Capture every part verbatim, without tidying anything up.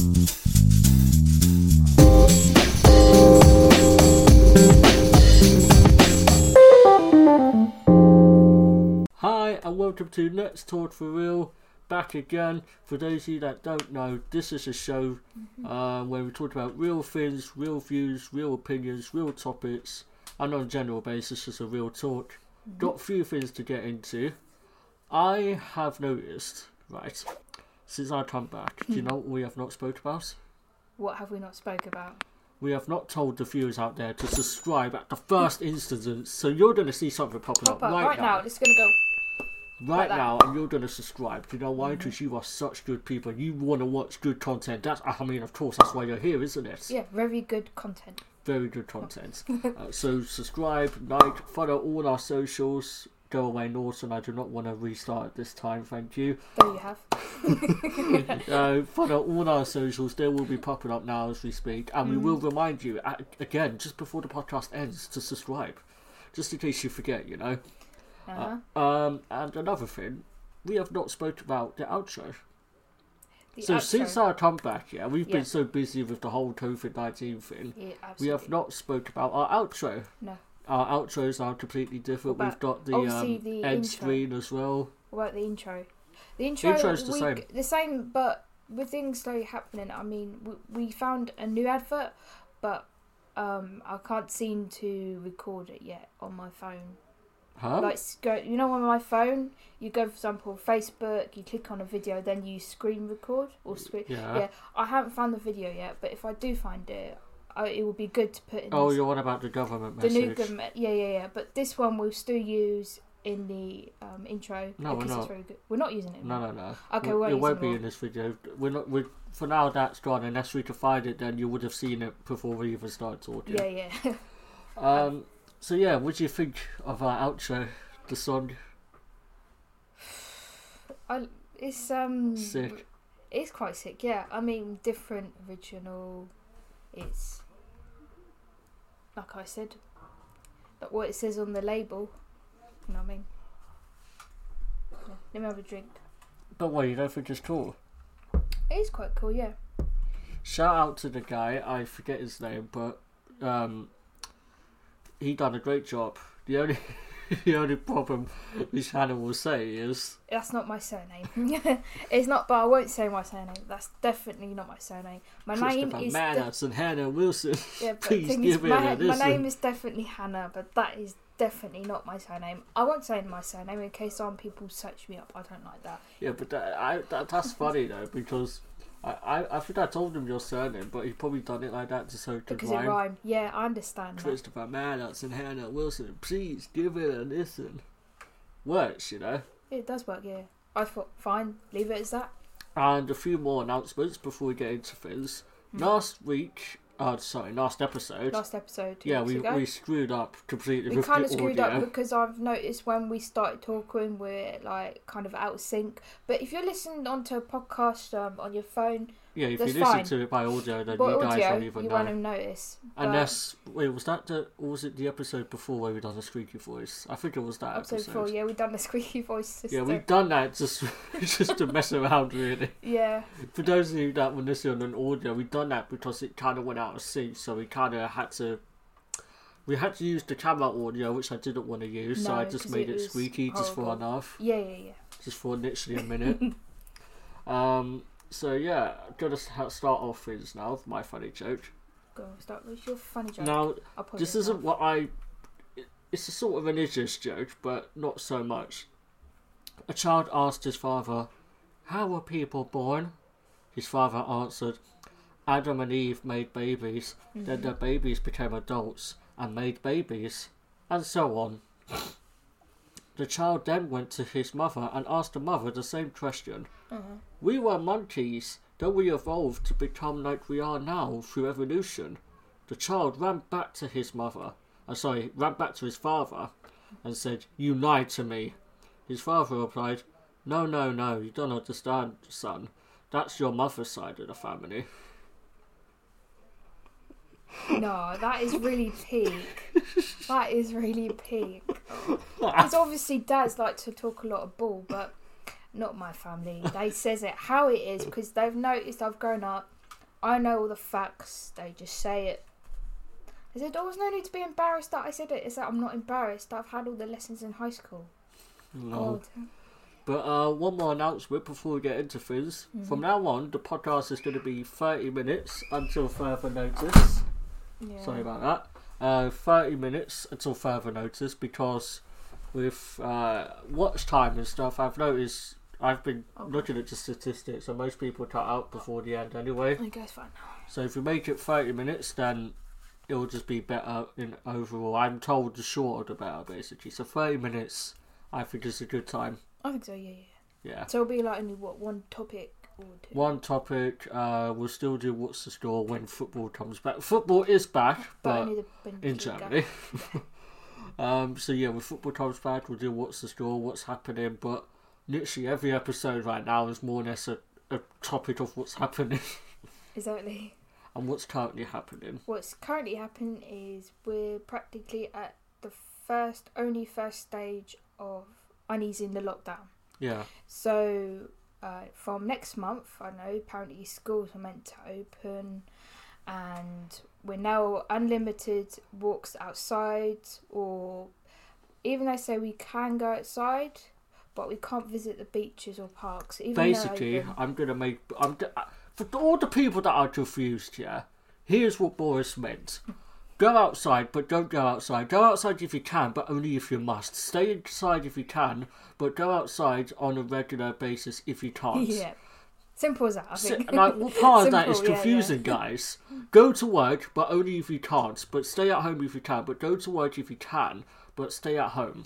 Hi and welcome to Let's Talk for Real, back again. For those of you that don't know, this is a show mm-hmm. uh, where we talk about real things, real views, real opinions, real topics, and on a general basis just a real talk. Mm-hmm. Got a few things to get into. I have noticed, right, since I come back, do you know what we have not spoke about? What have we not spoke about? We have not told the viewers out there to subscribe at the first instance, so you're going to see something popping Pop up, up right, right now. now. It's going to go right like now, and you're going to subscribe. Do you know why? Because mm-hmm. you are such good people. You want to watch good content. That's, I mean, of course, that's why you're here, isn't it? Yeah, very good content. Very good content. uh, so subscribe, like, follow all our socials. Go away, Norton. I do not want to restart at this time. Thank you. There you have. uh, follow all our socials. They will be popping up now as we speak, and mm. we will remind you uh, again just before the podcast ends to subscribe, just in case you forget. You know. Uh-huh. Uh, um, and another thing, we have not spoke about the outro. The so outro. since our comeback, yeah, we've yeah. been so busy with the whole COVID nineteen thing. Yeah, we have not spoke about our outro. No. Our outros are completely different. About, We've got the, um, the end intro. screen as well. What about the intro? The intro, the intro's the we, same. The same, but with things slowly happening, I mean, we, we found a new advert, but um, I can't seem to record it yet on my phone. Huh? Like, go, you know, on my phone, you go, for example, Facebook, you click on a video, then you screen record or screen. Yeah. Yeah. I haven't found the video yet, but if I do find it, I, it would be good to put in. Oh, this, you're on about the government the message. new government. Yeah, yeah, yeah. But this one we'll still use in the um, intro. No, because we're not. It's very good. We're not using it. No, no, no. Okay, we, we're it won't be more. in this video. We're not. We're, for now, that's gone. Unless we can find it, then you would have seen it before we even started talking. Yeah, yeah. um. So yeah, what do you think of our outro? The song. I. It's um. Sick. It's quite sick. Yeah. I mean, different, original. It's. Like I said, like what it says on the label. You know what I mean? Yeah. Let me have a drink. But what, you don't think it's cool? It is quite cool, yeah. Shout out to the guy, I forget his name, but um, he done a great job. The only the only problem which Hannah will say is... That's not my surname. It's not, but I won't say my surname. That's definitely not my surname. My name is... Manners de- and Hannah Wilson. Yeah, but Please thing give is, my, it a my listen. name is definitely Hannah, but that is definitely not my surname. I won't say my surname in case some people search me up. I don't like that. Yeah, but that, I, that, that's funny though, because I, I, I think I told him your surname, but he probably done it like that to so it could Because rhyme. it rhymed. Yeah, I understand that. Christopher Manners and Hannah Wilson, please give it a listen. Works, you know. It does work, yeah. I thought, fine, leave it as that. And a few more announcements before we get into things. Mm. Last week, uh, sorry, last episode. Last episode. Two yeah, weeks we ago. we screwed up completely. We with kind the of screwed audio. up because I've noticed when we started talking, we're like kind of out of sync. But if you're listening onto a podcast um, on your phone, yeah, if that's you listen fine. to it by audio, then But you guys audio, won't even you know. won't even notice. But Unless, wait, was that the, or was it the episode before where we done the squeaky voice? I think it was that episode. episode. Four, yeah, we done the squeaky voice system. Yeah, we've done that just just to mess around, really. Yeah. For those of you that were listening on audio, we've done that because it kind of went out of sync, so we kind of had to. We had to use the camera audio, which I didn't want to use, No, so I just made it it squeaky horrible. just for enough. Yeah, yeah, yeah. Just for literally a minute. um. So yeah, I'm gonna start off with now with my funny joke. Go on, start with your funny joke. Now, I'll put this it isn't off. what I. It's a sort of an religious joke, but not so much. A child asked his father, "How were people born?" His father answered, "Adam and Eve made babies, mm-hmm. then their babies became adults and made babies, and so on." The child then went to his mother and asked the mother the same question. Uh-huh. "We were monkeys, then we evolved to become like we are now through evolution." The child ran back to his mother, uh, sorry, ran back to his father and said, "You lied to me." His father replied, "No, no, no, you don't understand, son. That's your mother's side of the family." No, that is really peak. That is really peak. Because obviously dads like to talk a lot of bull, but not my family. They says it how it is because they've noticed I've grown up I know all the facts. They just say it. I said, "Oh, there's no need to be embarrassed that I said it." It's that I'm not embarrassed. I've had all the lessons in high school. No. God. But uh, one more announcement before we get into things. Mm-hmm. From now on, the podcast is going to be thirty minutes until further notice. Yeah. Sorry about that. Uh, thirty minutes until further notice, because with uh, watch time and stuff, I've noticed, I've been okay. looking at the statistics, and most people cut out before the end anyway. I guess fine. So if you make it thirty minutes, then it'll just be better in overall. I'm told the shorter the better, basically. So thirty minutes, I think, is a good time. I think so, yeah, yeah. Yeah. So it'll be like only, what, one topic or two? One topic. Uh, we'll still do What's the Score when football comes back. Football is back, but, but the, in Germany. um, so yeah, when football comes back, we'll do What's the Score, what's happening, but literally every episode right now is more or less a, a topic of what's happening. Exactly. And what's currently happening. What's currently happening is we're practically at the first, only first stage of uneasing the lockdown. Yeah. So uh, from next month, I know apparently schools are meant to open, and we're now unlimited walks outside, or even they say we can go outside, but we can't visit the beaches or parks. Even Basically, even... I'm gonna make. I'm for all the people that are confused here. Here's what Boris meant. Go outside, but don't go outside. Go outside if you can, but only if you must. Stay inside if you can, but go outside on a regular basis if you can't. Yeah. Simple as that, I think. So, like, what part of that is Simple, confusing, yeah, yeah. guys? Go to work, but only if you can't. But stay at home if you can. But go to work if you can, but stay at home.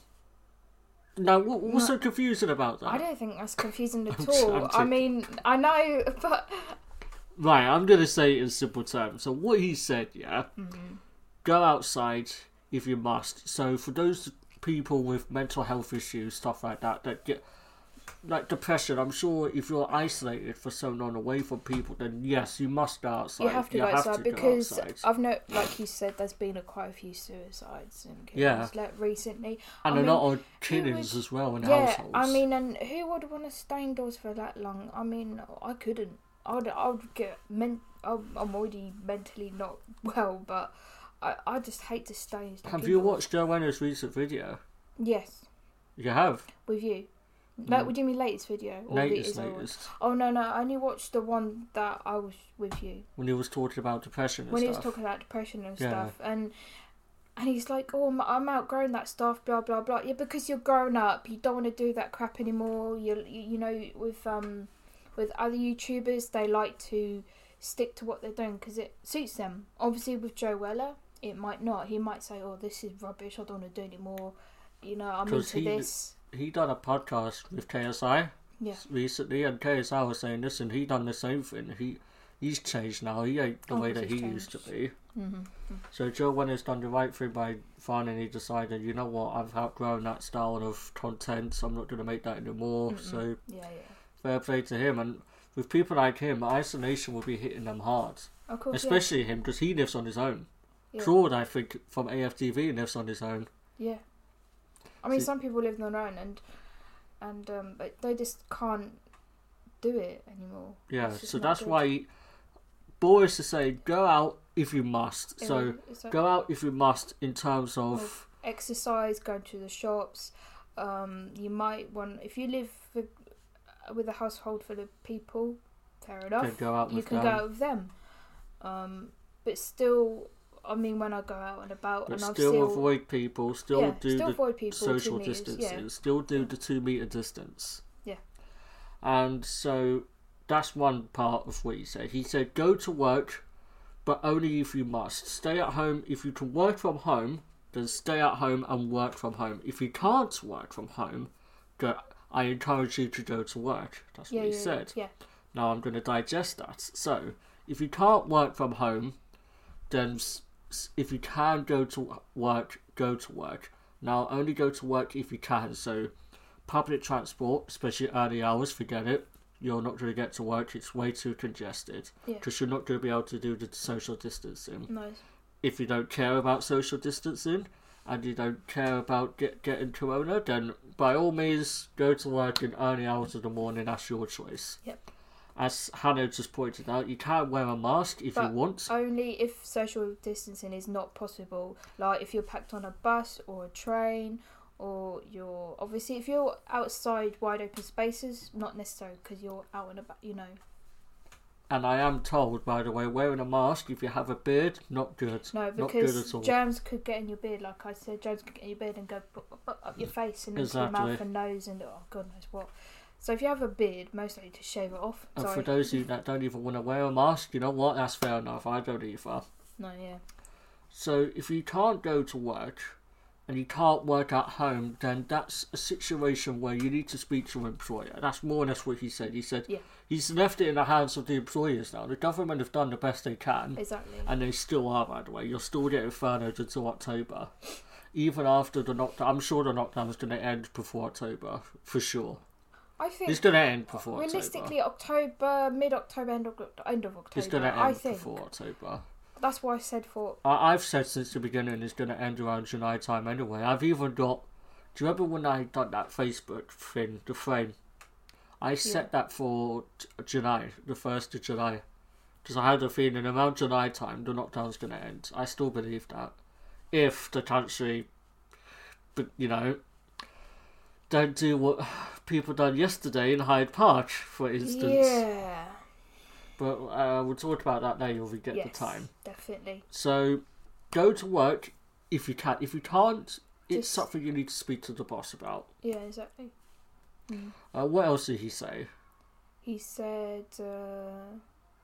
Now, what, what's no, so confusing about that? I don't think that's confusing at I'm, all. I'm I mean, I know, but... Right, I'm going to say it in simple terms. So what he said, yeah... Mm-hmm. Go outside if you must. So for those people with mental health issues, stuff like that, that get like depression, I'm sure if you're isolated for so long away from people, then yes, you must go outside. You have to you go have outside to because go outside. I've know, like you said, there's been a, quite a few suicides and killings yeah. like recently, and I a mean, lot of killings would, as well in yeah, households. I mean, and who would want to stay indoors for that long? I mean, I couldn't. I would. I would get men. I'm already mentally not well, but. I, I just hate to stay. Have people. You watched Joanna's recent video? Yes. You have? With you? No, mm. What do you mean latest video? Or latest, latest. Oh, no, no, I only watched the one that I was with you. When he was talking about depression and when stuff. When he was talking about depression and yeah. stuff. And and he's like, oh, I'm, I'm outgrowing that stuff, blah, blah, blah. Yeah, because you're grown up. You don't want to do that crap anymore. You, you, you know, with um, with other YouTubers, they like to stick to what they're doing because it suits them. Obviously, with Joe Weller, it might not. He might say, oh, this is rubbish, I don't want to do anymore. You know, I'm into he, this. He done a podcast with K S I yeah. recently, and K S I was saying this, and he done the same thing. He He's changed now. He ain't the oh, way that he changed. used to be. Mm-hmm. So Joe Wenner's done the right thing by finally decided, you know what, I've outgrown that style of content, so I'm not going to make that anymore. Mm-mm. So yeah, yeah. fair play to him. And with people like him, isolation will be hitting them hard. Of course, Especially yeah. him, because he lives on his own. Yeah. Claude, I think, from A F T V lives on his own. Yeah. I mean, See, some people live on their own, and and um, but they just can't do it anymore. Yeah, so that's good. Why Boris is saying, go out if you must. Yeah, so exactly. Go out if you must in terms of... of exercise, going to the shops. Um, you might want, if you live with, with a household full of people, fair enough. Can go out you with can them. go out with them. Um, but still, I mean, when I go out and about, but and still, I've still avoid people. Still yeah, do still the avoid people, social meters, distancing. yeah. Still do the two meter distance. Yeah. And so that's one part of what he said. He said, go to work, but only if you must. Stay at home. If you can work from home, then stay at home and work from home. If you can't work from home, go, I encourage you to go to work. That's yeah, what he yeah, said. Yeah. Now I'm going to digest that. So, if you can't work from home, then if you can go to work, go to work. Now, only go to work if you can. So, public transport, especially early hours, forget it. You're not going to get to work. It's way too congested. Because yeah. you're not going to be able to do the social distancing. Nice. If you don't care about social distancing and you don't care about get, getting corona, then by all means, go to work in early hours of the morning. That's your choice. Yep. as Hannah just pointed out, you can wear a mask if But you want. only if social distancing is not possible. Like if you're packed on a bus or a train, or you're obviously if you're outside wide open spaces, not necessarily because you're out and about, you know. And I am told, by the way, wearing a mask if you have a beard, not good. No, not good because at all. germs could get in your beard. Like I said, germs could get in your beard and go up, up your face and into Exactly. your mouth and nose and oh god knows what. So if you have a beard, most likely to shave it off. And Sorry. for those of you that don't even want to wear a mask, you know what? That's fair enough. I don't either. No, yeah. So if you can't go to work and you can't work at home, then that's a situation where you need to speak to your employer. That's more or less what he said. He said Yeah. he's left it in the hands of the employers now. The government have done the best they can. Exactly. And they still are, by the way. You're still getting furloughed until October. Even after the lockdown, I'm sure the lockdown is going to end before October, for sure. I think It's going to end before realistically October, mid-October, end of, end of October. It's going to I end think before October. that's why I said for. I, I've said since the beginning it's going to end around July time anyway. I've even got. Do you remember when I done that Facebook thing, the frame? I set that for t- July, the first of July, because I had a feeling around July time the lockdown's going to end. I still believe that, if the country, but you know, don't do what people done yesterday in Hyde Park, for instance. Yeah. But uh, we'll talk about that later if we get Yes, the time. definitely. So, go to work if you can. If you can't, it's Just- something you need to speak to the boss about. Yeah, exactly. Mm. Uh, what else did he say? He said, uh,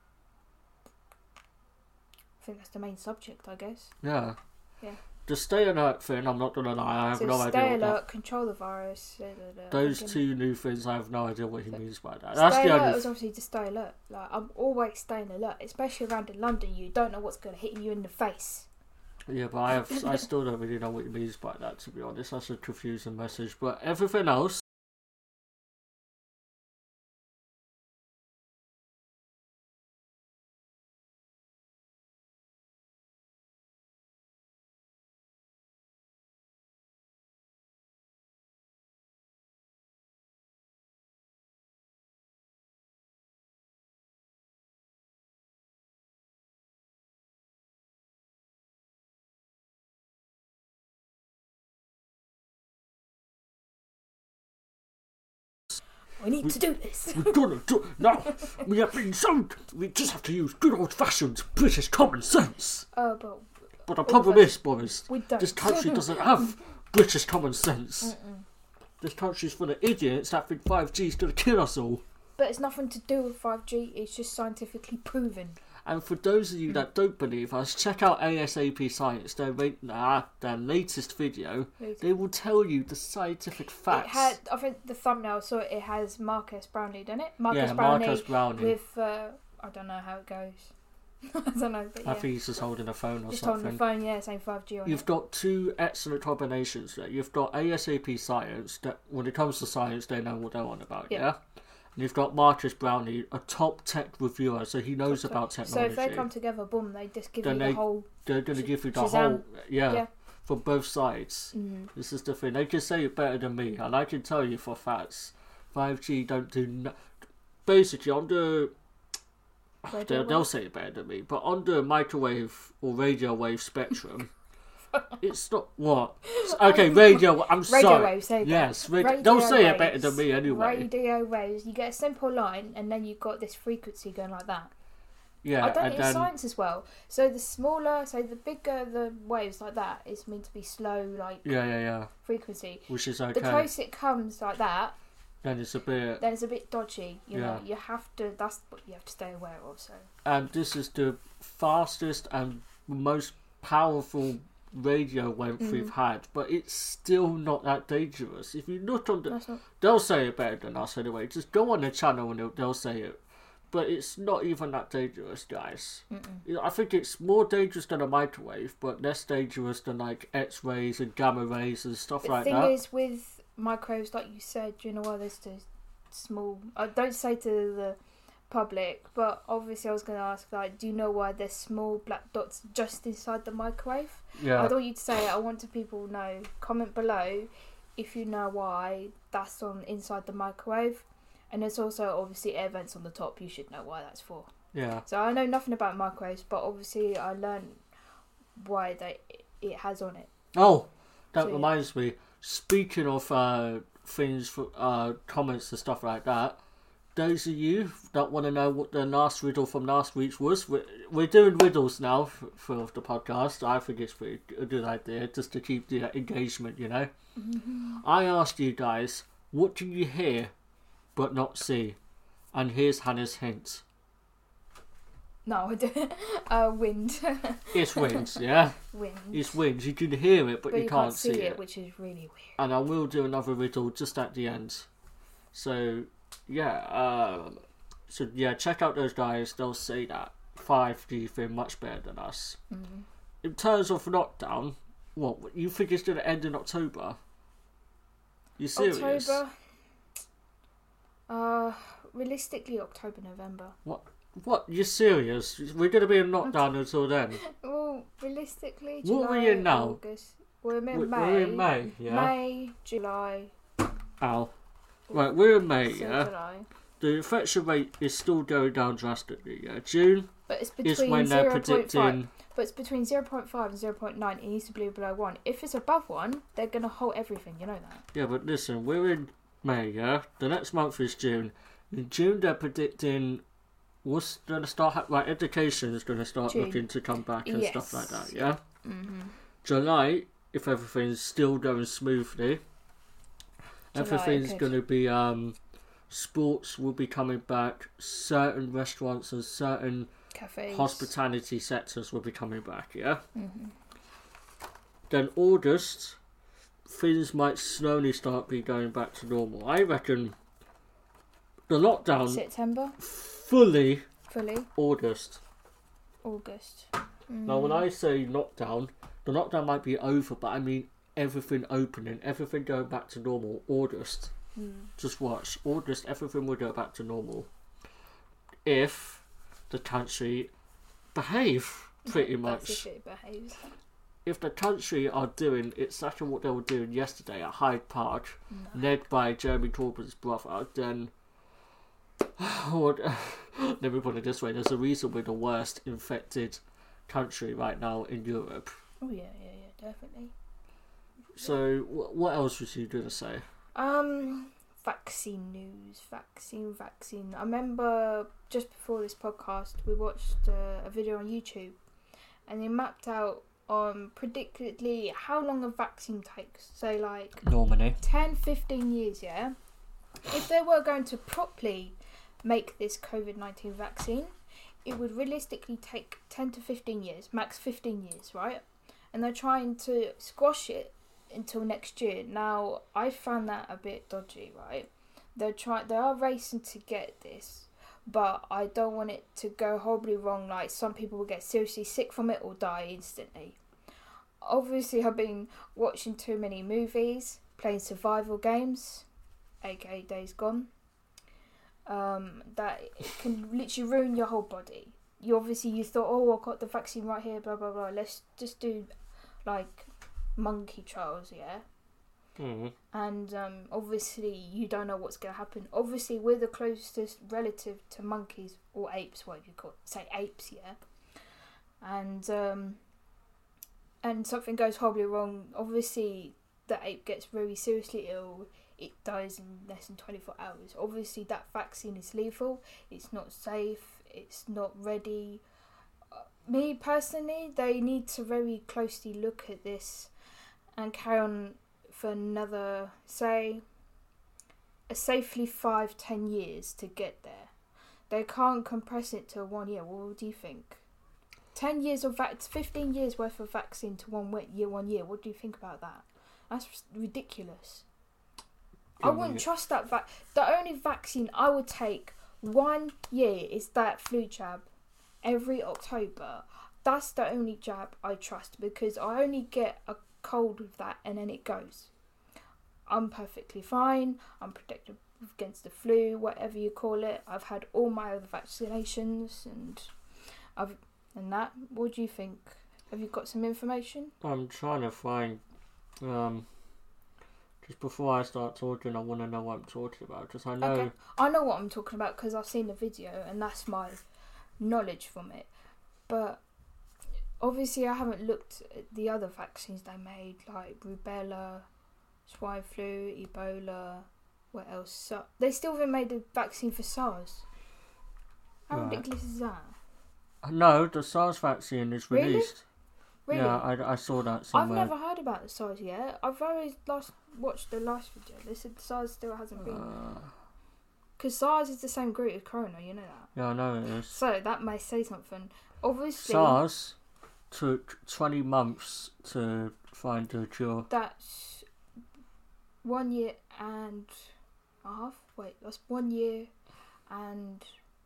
I think that's the main subject, I guess. Yeah. Yeah. The stay alert thing, I'm not going to lie, I have so no stay idea what alert, that... control the virus. Da, da, da. Those I'm gonna- two new things, I have no idea what he So- means by that. That's stay the alert only... was obviously to stay alert. Like I'm always staying alert, especially around in London. You don't know what's going to hit you in the face. Yeah, but I have, I still don't really know what he means by that, to be honest. That's a confusing message. But everything else... We need to do this. We're gonna do now. We have been so. We just have to use good old-fashioned British common sense. Oh, but But the problem is, Boris, we don't. this country doesn't have British common sense. Mm-mm. This country's full of idiots that think five G is gonna kill us all. But it's nothing to do with five G. It's just scientifically proven. And for those of you that don't believe us, check out ASAP Science. Their ra- nah, their latest video. They will tell you the scientific facts. It had, I think the thumbnail saw it, it has Marcus Brownlee, doesn't it? Marcus yeah, Brownlee Marcus Brownlee. with uh, I don't know how it goes. I don't know, but yeah. I think he's just holding a phone or just something. holding the phone, yeah, saying five G on You've it. got two excellent combinations there. You've got ASAP Science, that when it comes to science, they know what they're on about, yeah? Yeah. And you've got Marcus Brownlee, a top tech reviewer, so he knows Top about tech. technology. So if they come together, boom, they just give Then you they- the whole. They're going to Sh- give you the Shazam. whole... Yeah, Yeah. from both sides. Mm. This is the thing. They can say it better than me, and I can tell you for facts, five G don't do... No- Basically, on the... Radio They'll, they'll wave. say it better than me, but on the microwave or radio wave spectrum, it's not... What? Okay, radio... I'm Radio sorry. waves, there you go. Yes, radi- Radio they'll say it waves. better than me anyway. Radio waves. You get a simple line, and then you've got this frequency going like that. Yeah, I don't and think then science as well. So the smaller, so the bigger the waves like that is meant to be slow, like yeah, yeah, yeah, frequency. which is The okay. closer it comes like that, Then it's a bit, then it's a bit dodgy. You know, Yeah. you have to. That's what you have to stay aware of. So and this is the fastest and most powerful radio wave Mm. we've had, but it's still not that dangerous. If you look on the, that's not. they'll say it better than us anyway. Just go on the channel and they'll, they'll say it. But it's not even that dangerous, guys. Mm-mm. You know, I think it's more dangerous than a microwave, but less dangerous than like X-rays and gamma rays and stuff The like thing that. is, with microwaves, like you said, you know why there's the small. I don't say to the public, but obviously I was going to ask, like, do you know why there's small black dots just inside the microwave? I Yeah, don't want you to say it. I want to people know. Comment below if you know why that's on inside the microwave. And there's also obviously air vents on the top. You should know why that's for. Yeah. So I know nothing about microwaves, but obviously I learned why they it has on it. Oh, that So, yeah. reminds me. Speaking of uh, things, for, uh, comments and stuff like that, those of you that want to know what the last riddle from last week was, we're, we're doing riddles now for, for the podcast. I think it's pretty, a good idea just to keep the engagement, you know. Mm-hmm. I asked you guys, what do you hear but not see? And here's Hannah's hint. No, I don't. Uh, wind. It's winds, yeah? Wind. It's winds. You can hear it, but, But you, you can't, can't see see it, it. which is really weird. And I will do another riddle just at the end. So, yeah. Um, so, yeah, check out those guys. They'll say that five D thing much better than us. Mm-hmm. In terms of lockdown, what, you think it's going to end in October? You serious? October. Uh, realistically, October, November. What? What? You serious? We're going to be in lockdown until then? Well, realistically, What July, are we in now? August. We're in We're, May. we're in May, yeah? May, July. Ow. Right, we're in May, so yeah? July. The infection rate is still going down drastically, yeah? June But it's is when between they're zero point five. predicting... But it's between zero point five and zero point nine. It needs to be below one. If it's above one, they're going to halt everything. You know that. Yeah, but listen, we're in May, yeah? The next month is June. In June, they're predicting what's going to start... Ha- like, education is going to start June. looking to come back and Yes. stuff like that, yeah? Mm-hmm. July, if everything's still going smoothly, everything's okay. going to be... um. Sports will be coming back. Certain restaurants and certain Cafes. hospitality sectors will be coming back, yeah? Mm-hmm. Then August, things might slowly start be going back to normal. I reckon the lockdown September. fully Fully. August. August. Now, when I say lockdown, the lockdown might be over, but I mean everything opening, everything going back to normal. August. Mm. Just watch. August, everything will go back to normal. If the country behave, pretty That's much. if it behaves. If the country are doing exactly what they were doing yesterday at Hyde Park, No. led by Jeremy Corbyn's brother, then... what, let me put it this way, there's a reason we're the worst infected country right now in Europe. Oh yeah, yeah, yeah, definitely. So, wh- what else was you going to say? Um, vaccine news, vaccine, vaccine. I remember just before this podcast, we watched uh, a video on YouTube, and they mapped out um predictably how long a vaccine takes. So like Normally. ten, fifteen years, yeah. If they were going to properly make this COVID nineteen vaccine, it would realistically take ten to fifteen years, max fifteen years, right? And they're trying to squash it until next year. Now, I found that a bit dodgy, right? They're trying, they are racing to get this, but I don't want it to go horribly wrong. Like, some people will get seriously sick from it or die instantly. Obviously, I've been watching too many movies, playing survival games, aka Days Gone. Um, that it can literally ruin your whole body. You obviously you thought, oh, I've got the vaccine right here, blah blah blah. Let's just do like monkey trials, yeah. Mm-hmm. And um, obviously you don't know what's going to happen. Obviously we're the closest relative to monkeys or apes, whatever you call it. Say apes, yeah. And um, and something goes horribly wrong. Obviously the ape gets very seriously ill. It dies in less than twenty-four hours. Obviously that vaccine is lethal. It's not safe. It's not ready. Uh, me personally, they need to very closely look at this and carry on for another, say, a safely five, ten years to get there. They can't compress it to one year. What do you think? Ten years of vac, fifteen years worth of vaccine to one year, one year. What do you think about that? That's ridiculous. I wouldn't trust that vac. The only vaccine I would take one year is that flu jab every October. That's the only jab I trust because I only get a cold with that and then it goes. I'm perfectly fine. I'm protected against the flu, whatever you call it. I've had all my other vaccinations and I've and that. What do you think? Have you got some information? I'm trying to find um, Just before I start talking, I want to know what I'm talking about. Because I know... Okay. I know what I'm talking about because I've seen the video and that's my knowledge from it. But obviously I haven't looked at the other vaccines they made, like rubella, swine flu, Ebola, what else? So, they still haven't made a vaccine for SARS. How Right. ridiculous is that? No, the SARS vaccine is Really? released. Really? Yeah, I, I saw that I've somewhere. never heard about the SARS yet. I've always last watched the last video. They said SARS still hasn't been... Uh, Because SARS is the same group as Corona, you know that. yeah, I know it is. So that may say something. Obviously, SARS took twenty months to find a cure. that's one year and a half. Wait, that's one year and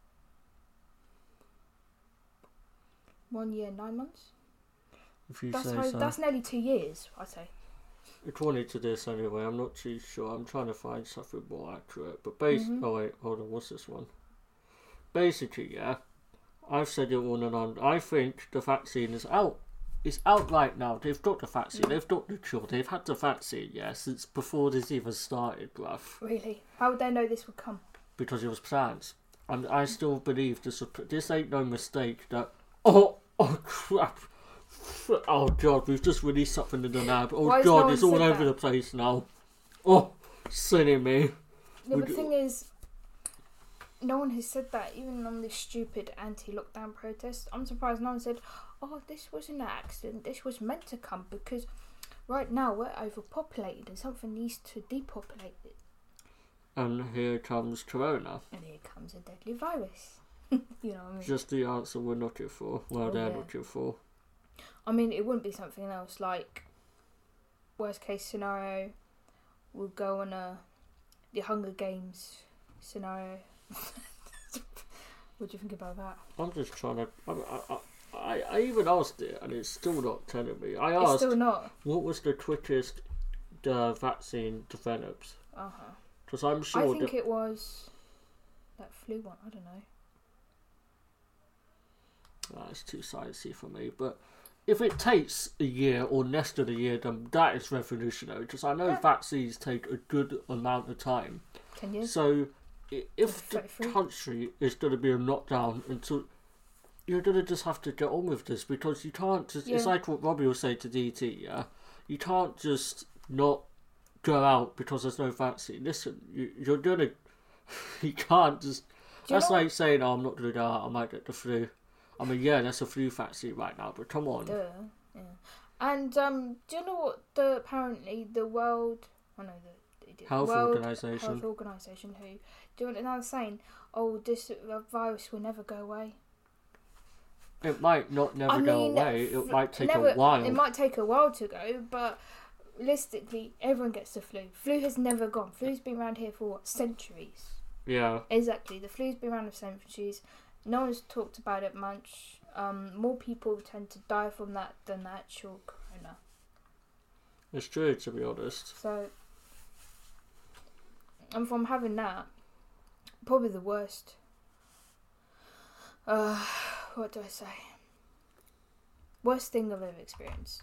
one year and nine months. If you That's say how, so. that's nearly two years, I'd say. According to this, anyway, I'm not too sure. I'm trying to find something more accurate. But basically, Mhm. oh wait, hold on. What's this one? Basically, yeah, I've said it on and on. I think the vaccine is out. It's out right now. They've got the vaccine. Mm. They've got the cure. They've had the vaccine, yeah, since before this even started, bruv. Really? How would they know this would come? Because it was planned. And I still believe this. This ain't no mistake. That oh oh crap. Oh god, we've just released something in the lab. Oh Why has god, no it's one all said over that? the place now. Oh, silly me. Yeah, Would but the you- thing is, no one has said that, even on this stupid anti-lockdown protest. I'm surprised no one said, oh, this wasn't an accident, this was meant to come, because right now we're overpopulated and something needs to depopulate it. And here comes Corona. And here comes a deadly virus. You know what I mean? Just the answer we're looking for. Well, Oh, they're yeah. looking for. I mean, it wouldn't be something else, like, worst case scenario, we'll go on a, the Hunger Games scenario. What do you think about that? I'm just trying to. I, I, I, I even asked it, and it's still not telling me. I It's asked, still not. what was the quickest the vaccine developed? Uh-huh. Because I'm sure I think that. it was that flu one. I don't know. Ah, it's too sciencey for me, but if it takes a year or less than a year, then that is revolutionary. Because I know Yeah. vaccines take a good amount of time. Ten years. So, i- if the thirty-three. country is going to be in lockdown until, you're going to just have to get on with this, because you can't just. It's Yeah. like what Robbie will say to D T. Yeah, you can't just not go out because there's no vaccine. Listen, you, you're gonna. You can't just. Do you That's know- like saying, "Oh, I'm not going to go out. I might get the flu." I mean, yeah, that's a flu vaccine right now, but come on. Duh. Yeah. And um, do you know what the apparently the World, I know the, the Health World Organisation. Health Organisation, who do you know what they're saying? Oh, this uh, virus will never go away. It might not never I go mean, away. It f- might take never- a while. It might take a while to go, but realistically, everyone gets the flu. Flu has never gone. Flu's been around here for what, centuries. Yeah. Exactly, the flu's been around for centuries. No one's talked about it much. Um, more people tend to die from that than the actual corona. It's true, to be honest. So, and from having that, probably the worst. Uh, what do I say? Worst thing I've ever experienced.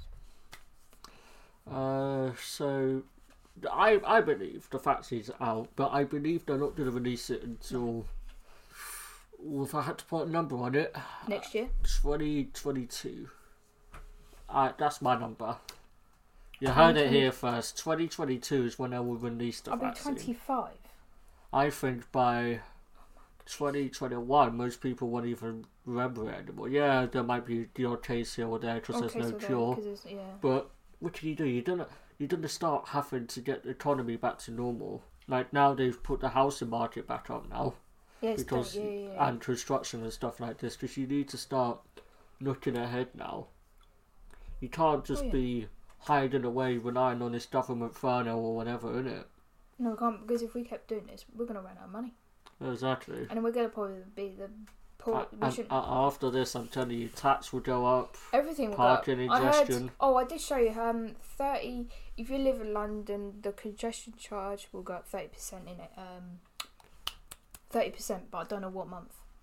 Uh, so I I believe the vaccine's out, but I believe they're not going to release it until. Well, if I had to put a number on it, Next year? twenty twenty-two. Uh, that's my number. You heard it here first. twenty twenty-two is when they will release the I'll be vaccine. twenty-five. I think by twenty twenty-one, most people won't even remember it anymore. Yeah, there might be the odd case here or there because Okay, there's no so cure. Because it's, yeah. But what can you do? You don't. You don't start having to get the economy back to normal. Like now, they've put the housing market back up now Yeah, it's because done, yeah, yeah, yeah. and construction and stuff like this. Because you need to start looking ahead now. You can't just Oh, yeah. be hiding away, relying on this government furlough or whatever, innit? No, we can't, because if we kept doing this, we're going to run out of money. Exactly. And then we're going to probably be the poor. Uh, we and, shouldn't. uh, after this, I'm telling you, tax will go up. Everything will parking go up. I heard, ingestion. oh, I did show you. Um, thirty. If you live in London, the congestion charge will go up thirty percent in it. Um, thirty percent, but I don't know what month.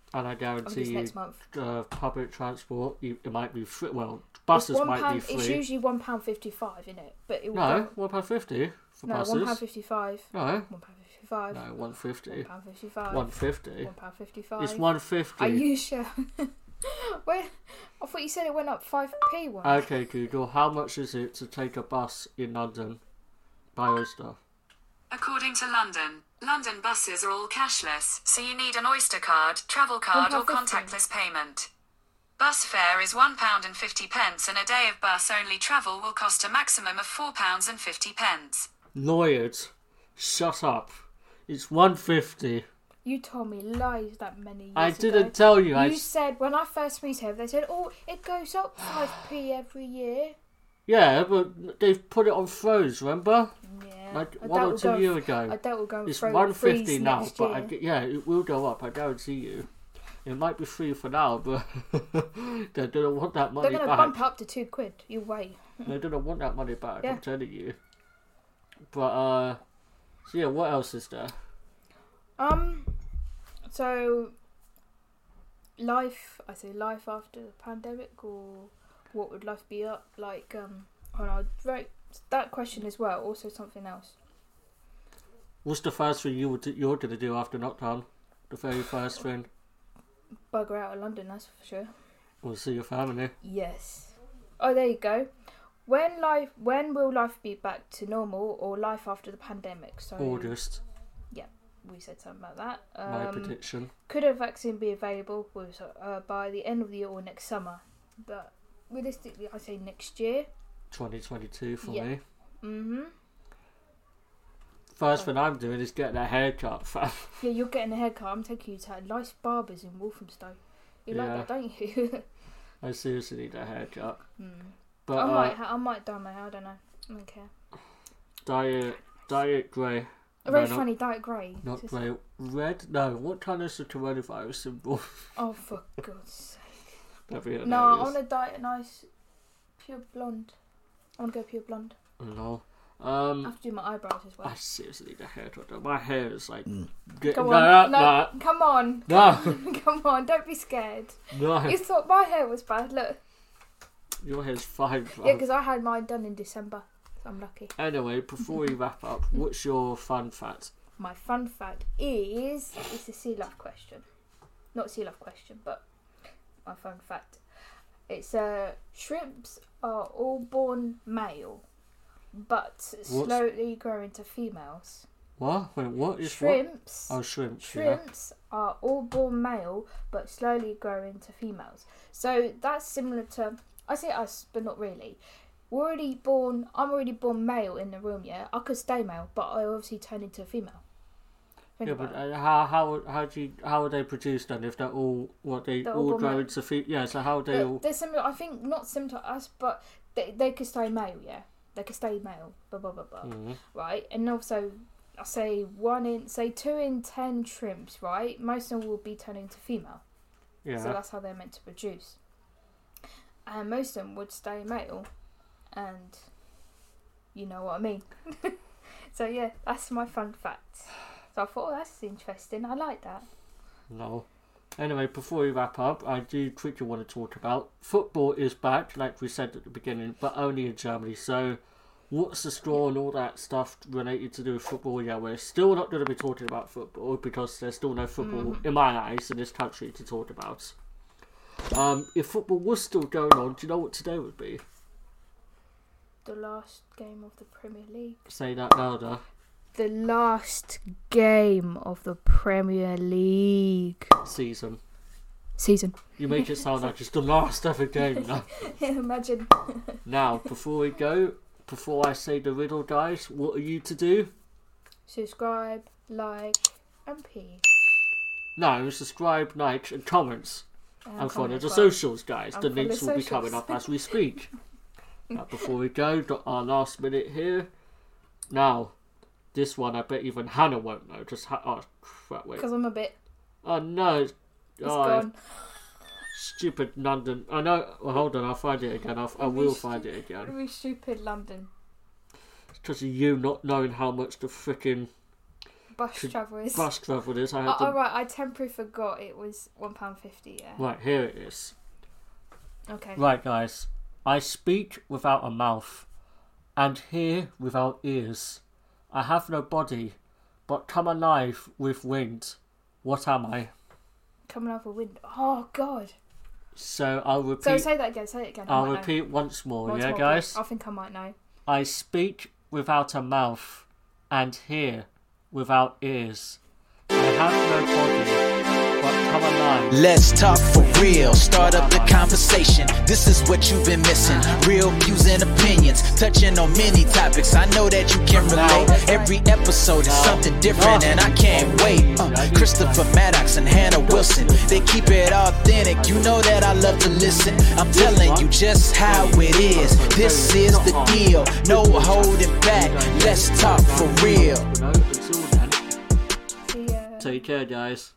And I Of guarantee this you, next month. uh, public transport, you, it might be free. Well, buses It's one might pound, be free. It's usually one pound fifty-five, isn't it? But it will no, go. one pound fifty for No, buses. one pound fifty-five. No, One pound fifty-five. no, one fifty. One pound fifty-five. One fifty. One pound fifty-five. It's one fifty. Are you sure? Where? I thought you said it went up five p. One. Okay, Google. How much is it to take a bus in London by Oyster? According to London, London buses are all cashless, so you need an Oyster card, travel card or one pound fifty. contactless payment. Bus fare is one pound fifty and a day of bus-only travel will cost a maximum of four pounds fifty. Lawyers, shut up. It's one fifty. You told me lies that many years I ago. didn't tell you. You I said when I first moved here, they said, "Oh, it goes up five p every year." yeah, but they've put it on froze. Remember? Yeah. Like I one doubt or we'll two go- years ago. I doubt we'll go It's fro- one fifty freeze now, next but I, year. gu- yeah, it will go up. I guarantee you. It might be free for now, but they don't want that money They're going to back. bump it up to two quid. You wait. They don't want that money back. Yeah. I'm telling you. But uh, so yeah, what else is there? Um, so life. I say life after the pandemic, or what would life be up like? Um, oh no, right. That question as well. Also something else. What's the first thing you would you're gonna do after lockdown? The very first thing. Bugger out of London, that's for sure. We'll see your family. Yes. Oh, there you go. When life, when will life be back to normal, or life after the pandemic? So August. we said something about that. My Um, prediction. could a vaccine be available was, uh, by the end of the year or next summer? But realistically, I say next year. twenty twenty-two for yeah. me. Mhm. First thing I'm doing is getting a haircut, fam. Yeah, you're getting a haircut. I'm taking you to Lice Barbers in Walthamstow. You Yeah. like that, don't you? I seriously need a haircut. mm. But I uh, might, ha- I might dye my hair. I don't know. I don't care. diet, diet grey. Very no, funny, diet grey. Not Just- grey. Red? No. What colour is the coronavirus symbol? Oh, for God's sake. That'd be No, I hilarious. want to dye it nice, pure blonde. I want to go pure blonde. No. I Um, have to do my eyebrows as well. I seriously need a haircut. though. My hair is like. Get, Come no, on, no, no, come on, no, come on! Don't be scared. no. You thought my hair was bad. Look, Your hair's fine, bro. yeah, because I had mine done in December. So I'm lucky. Anyway, before we wrap up, what's your fun fact? My fun fact is it's a sea life question, not a sea life question, but my fun fact. It's uh, shrimps are all born male, but slowly grow into females. What? Wait, what is Shrimps. what? Oh, shrimps. Shrimps are all born male, but slowly grow into females. So that's similar to, I say us, but not really. We're already born. I'm already born male in the room. Yeah, I could stay male, but I obviously turn into a female. Think Yeah, about but it. uh, how how how do you, how are they produced then? If they're all what they They're all all born grow male. into fe- yeah. So how they They're, all they're similar. I think not similar to us, but they they could stay male. Yeah, they could stay male. Blah blah blah blah. Mhm. Right, and also I say one in, say two in ten shrimps. Right, most of them will be turning to female. yeah. So that's how they're meant to produce. And most of them would stay male, and you know what I mean. So yeah, that's my fun fact. So I thought, oh, that's interesting. I like that. No. Anyway, before we wrap up, I do quickly want to talk about football is back, like we said at the beginning, but only in Germany. So, what's the score and all that stuff related to do with football? Yeah, we're still not going to be talking about football because there's still no football Mm. in my eyes in this country to talk about. Um, if football was still going on, do you know what today would be? The last game of the Premier League. Say that louder. The last game of the Premier League Season. season. You make it sound like it's the last ever game now. Imagine. Now, before we go, before I say the riddle, guys, what are you to do? Subscribe, like, and peace. No, subscribe, like, and comments. And follow comment the as well. socials, guys. And The follow links will be socials. coming up as we speak. Now, before we go, got our last minute here. Now, this one I bet even Hannah won't know. Just ha- oh crap, wait. Because I'm a bit. Oh no, It's oh, gone. stupid London. I know. Well, hold on, I'll find it again. I'll, I will find it again. Really stupid London. It's because of you not knowing how much the freaking bus travel is. Bus travel is. I had Oh, to... oh, right, I temporarily forgot it was one pound fifty, yeah. Right, here it is. Okay. Right, guys. I speak without a mouth, and hear without ears. I have no body, but come alive with wind. What am I? Coming over wind. Oh, God. So I'll repeat. So say that again, say it again. I I'll might know. repeat once more, Once yeah, more, guys? please. I think I might know. I speak without a mouth, and hear without ears. I have no body, but come alive. Let's talk for real. Start up the conversation. This is what you've been missing. Real views and opinions, touching on many topics. I know that you can relate. Every episode is something different, and I can't wait. Uh, Christopher Maddox and Hannah Wilson, they keep it authentic. You know that I love to listen. I'm telling you just how it is. This is the deal. No holding back. Let's talk for real. Until then, See ya. take care, guys.